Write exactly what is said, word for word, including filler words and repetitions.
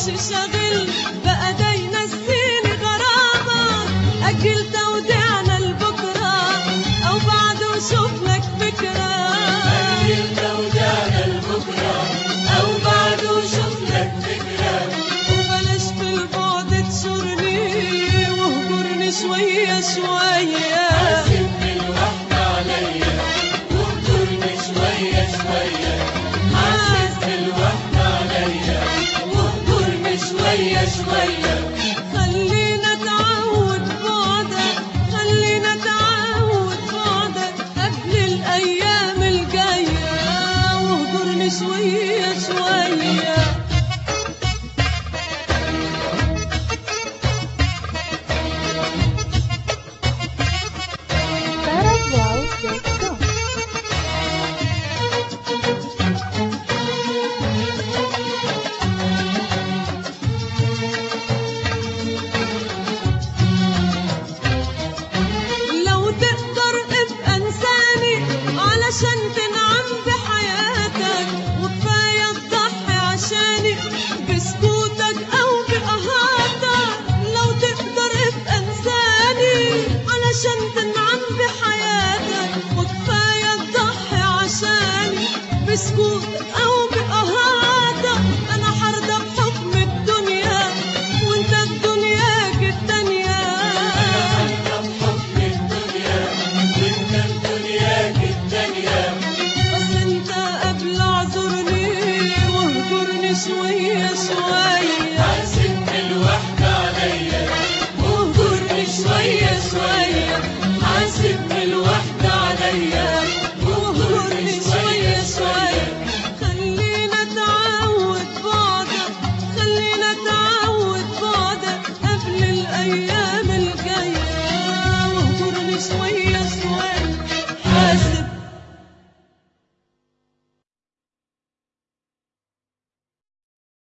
شاغل بقى ده ينسيني غرامك. أجل توديعنا لبكرة أو بعده شوف لك فكرة. أجل توديعنا لبكرة أو بعده شوف لك فكرة. وبلاش في البعد تشورني واهجرني شوية شوية. حاسب بالوحدة عليا واهجرني شوية شوية. حاسب بالوحدة عليا واهجرني شوية شوية. خلينا نتعود بعدك خلينا نتعود بعدك قبل الأيام الجاية واهجرني شوية شوية. لو تقدر ابقى انساني علشان تنعم بحياتك وكفاية تضحي عشاني بسكوتك او بقهاتك. لو تقدر ابقى انساني علشان تنعم بحياتك وكفاية تضحي عشاني بسكوتك او بقهاتك. انا حرضى بحكم الدنيا وانت الدنياك التانية. بس انت قبل اعذرني واهجرني شوية شوية. حاسب بالوحدة عليا واهجرني شوية شوية. حاسب